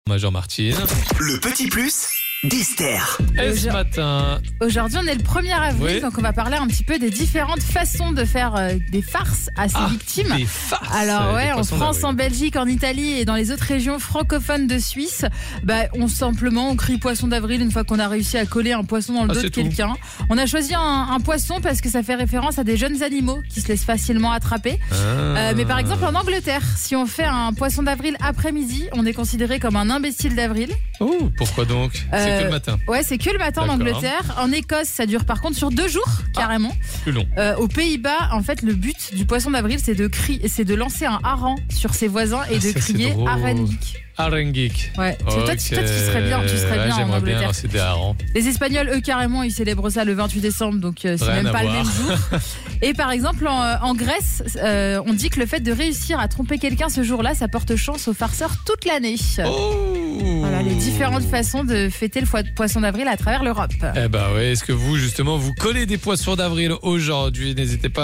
Major Martine. Le petit plus d'Esther. Et ce matin, Aujourd'hui, on est le 1er avril, Oui. donc on va parler un petit peu des différentes façons de faire des farces à ses victimes. des farces. Alors des en poissons France, d'avril. en Belgique, en Italie et dans les autres régions francophones de Suisse, on crie poisson d'avril une fois qu'on a réussi à coller un poisson dans le dos de c'est tout. quelqu'un. On a choisi un poisson parce que ça fait référence à des jeunes animaux qui se laissent facilement attraper. Mais par exemple en Angleterre, si on fait un poisson d'avril après-midi, on est considéré comme un imbécile d'avril. Oh, pourquoi donc? C'est que le matin. Ouais, c'est que le matin en D'accord. Angleterre. En Écosse, ça dure par contre sur 2 jours, carrément. Plus long. Aux Pays-Bas, en fait, le but du poisson d'avril, c'est de lancer un hareng sur ses voisins et de ça, c'est crier drôle. Arengik. Arengik. Ouais. Toi, tu serais bien en J'aimerais bien Angleterre. lancer des harengs. Les Espagnols, eux, carrément, ils célèbrent ça le 28 décembre, donc c'est Rien même à pas le voir. même jour. Et par exemple, en Grèce, on dit que le fait de réussir à tromper quelqu'un ce jour-là, ça porte chance aux farceurs toute l'année. Oh. Voilà les différentes façons de fêter le poisson d'avril à travers l'Europe. Eh ben ouais, est-ce que vous, justement, vous collez des poissons d'avril aujourd'hui? N'hésitez pas